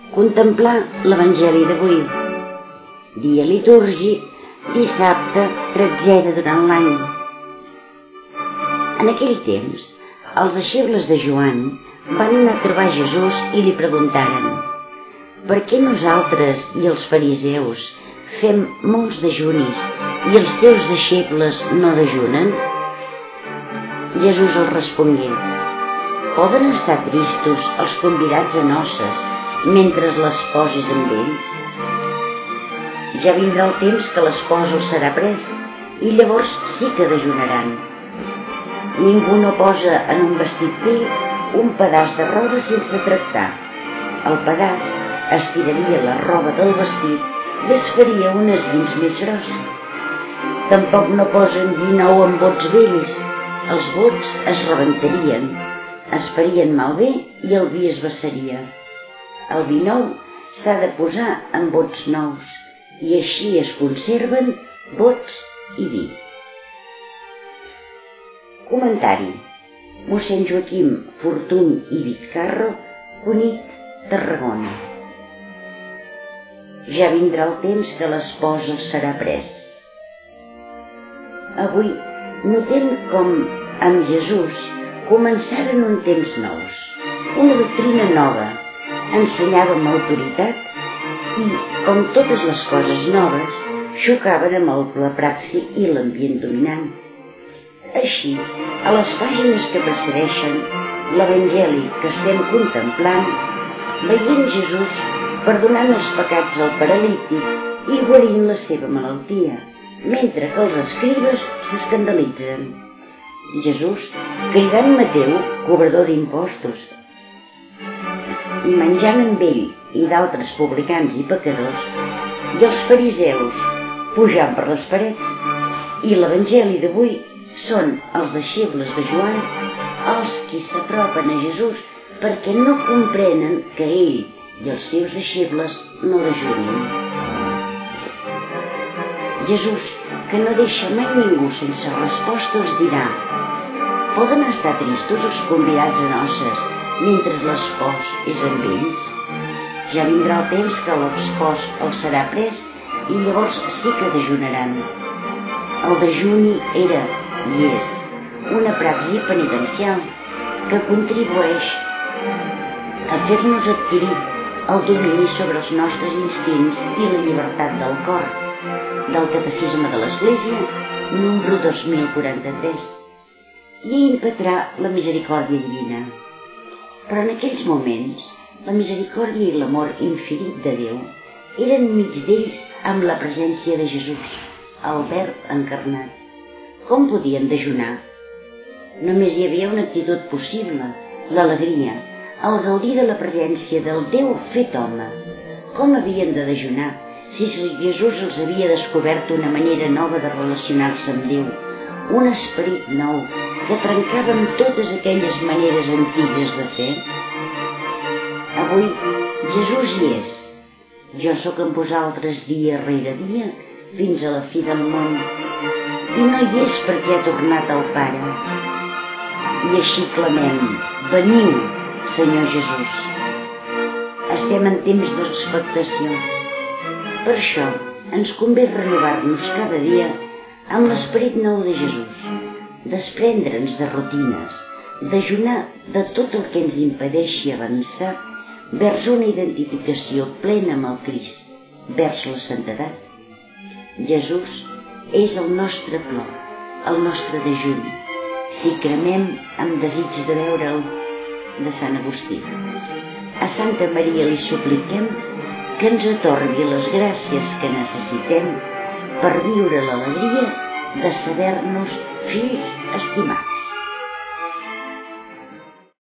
Contemplar l'Evangeli d'avui, dia litúrgic, dissabte, 13è durant l'any. En aquell temps, els deixebles de Joan van anar a trobar Jesús i li preguntaren: «Per què nosaltres i els fariseus fem molts dejunis i els teus deixebles no dejunen?» Jesús els respongué: «Poden estar tristos els convidats a noces mentre l'espòs és amb ells? Ja vindrà el temps que l'espòs els serà pres i llavors sí que dejunaran. Ningú no posa en un vestit vell un pedaç de roba sense tractar. El pedaç estiraria la roba del vestit i es faria un esguins més gros. Tampoc no posen vi nou en bots vells. Els bots es rebentarien, es farien malbé i el vi es vessaria. El vi nou s'ha de posar en bots nous i així es conserven bots i vi». Comentari: mossèn Joaquim Fortuny i Vizcarro, Cunit, Tarragona. Ja vindrà el temps que l'espòs els serà pres. Avui notem com amb Jesús començaren un temps nous, una doctrina nova, ensenyava amb autoritat i, com totes les coses noves, xocaven amb la praxi i l'ambient dominant. Així, a les pàgines que precedeixen l'Evangeli que estem contemplant, veiem Jesús perdonant els pecats al paralític i guarint la seva malaltia, mentre que els escribes s'escandalitzen. Jesús cridant Mateu, cobrador d'impostos, i menjant amb ell i d'altres publicans i pecadors, i els fariseus pujant per les parets. I l'Evangeli d'avui són els deixebles de Joan els qui s'apropen a Jesús perquè no comprenen que ell i els seus deixebles no dejunin. Jesús, que no deixa mai ningú sense resposta, els dirà: «Poden estar tristos els convidats a noces mentre l'espòs és amb ells? Ja vindrà el temps que l'espòs els serà pres i llavors sí que dejunaran». El dejuni era i és una praxi penitencial que contribueix a fer-nos adquirir el domini sobre els nostres instints i la llibertat del cor, del Catecisme de l'Església, número 2043, i impetrà la misericòrdia divina. Però en aquells moments, la misericòrdia i l'amor infinit de Déu eren mig d'ells amb la presència de Jesús, el Verb encarnat. Com podien dejunar? Només hi havia una actitud possible, l'alegria, el gaudir de la presència del Déu fet home. Com havien de dejunar si Jesús els havia descobert una manera nova de relacionar-se amb Déu, un esperit nou que trencava amb totes aquelles maneres antigues de fer? Avui Jesús hi és. Jo sóc amb vosaltres dia rere dia fins a la fi del món, i no hi és perquè ha tornat al Pare. I així clamem: veniu, Senyor Jesús. Estem en temps d'expectació. Per això ens convé renovar-nos cada dia amb l'esperit nou de Jesús, desprendre'ns de rutines, dejunar de tot el que ens impedeixi avançar vers una identificació plena amb el Crist, vers la santedat. Jesús és el nostre plor, el nostre dejuni, si cremem amb desig de veure'l, de Sant Agustí. A Santa Maria li supliquem que ens atorgui les gràcies que necessitem per viure l'alegria de saber-nos fills estimats.